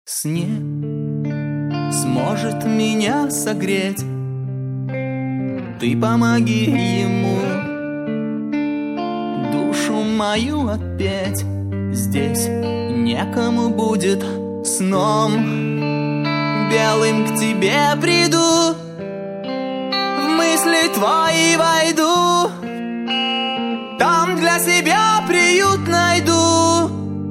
сне сможет меня согреть. Ты помоги ему душу мою отпеть. Здесь некому будет сном белым к тебе приду, в мысли твои войду, там для себя приют найду.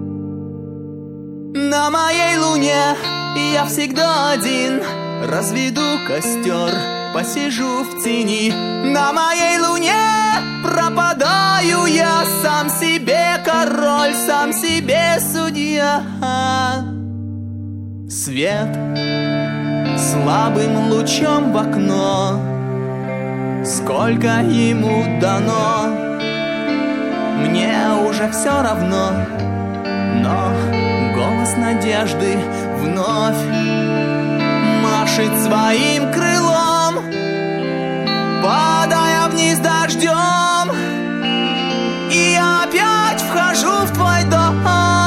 На моей луне я всегда один, разведу костер, посижу в тени. На моей луне пропадаю я, сам себе король, сам себе судья. Свет слабым лучом в окно, сколько ему дано, мне уже все равно. Но голос надежды вновь машет своим крылом, падая вниз дождем, и я опять вхожу в твой дом.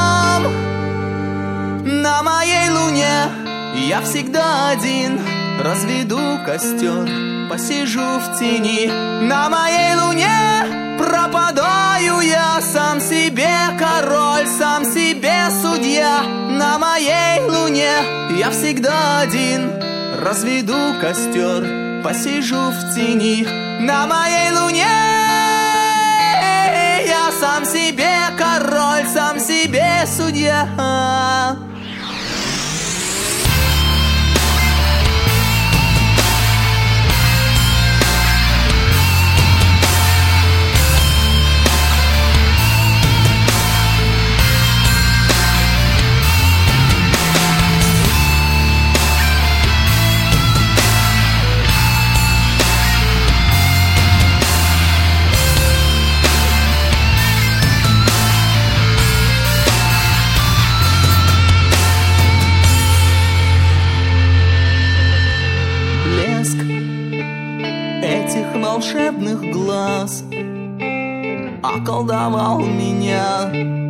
На моей луне я всегда один, разведу костер, посижу в тени. На моей луне пропадаю я, сам себе король, сам себе судья. На моей луне я всегда один, разведу костер, посижу в тени. На моей луне я сам себе король, сам себе судья. Этих волшебных глаз околдовал меня,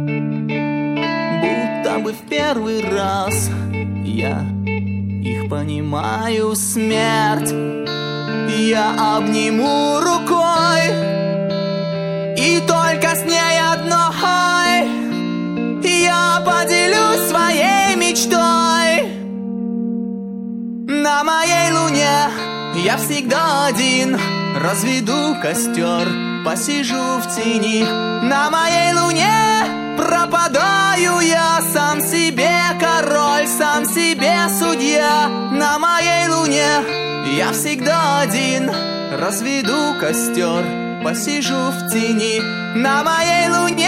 будто бы в первый раз я их понимаю. Смерть я обниму рукой, и только с ней одной я поделюсь своей мечтой. На моей луне я всегда один, разведу костер, посижу в тени. На моей луне пропадаю я, сам себе король, сам себе судья. На моей луне я всегда один, разведу костер, посижу в тени. На моей луне